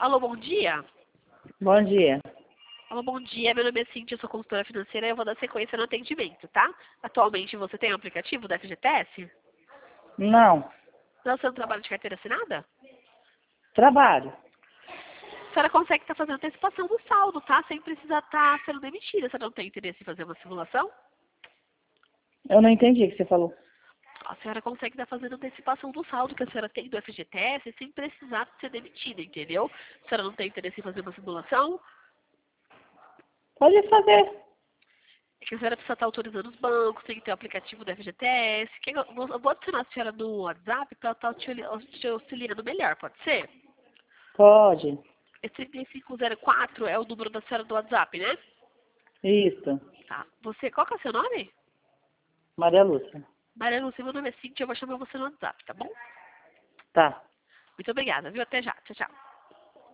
Alô, bom dia. Bom dia. Alô, bom dia. Meu nome é Cintia, eu sou consultora financeira e eu vou dar sequência no atendimento, tá? Atualmente você tem um aplicativo da FGTS? Não, Não, você não trabalha de carteira assinada? trabalho. A senhora consegue estar fazendo antecipação do saldo, tá? Sem precisar estar sendo demitida. A senhora não tem interesse em fazer uma simulação? Eu não entendi o que você falou. A senhora consegue estar fazendo antecipação do saldo que a senhora tem do FGTS sem precisar ser demitida, entendeu? A senhora não tem interesse em fazer uma simulação? Pode fazer. É que a senhora precisa estar autorizando os bancos, tem que ter o aplicativo do FGTS. Eu vou adicionar a senhora no WhatsApp para estar te auxiliando melhor, pode ser? Pode. Esse 3504 é o número da senhora do WhatsApp, né? Isso. Tá. Qual que é o seu nome? Maria Lúcia. Maria Lúcia, meu nome é Cintia, eu vou chamar você no WhatsApp, tá bom? Tá. Muito obrigada, viu? Até já. Tchau, tchau.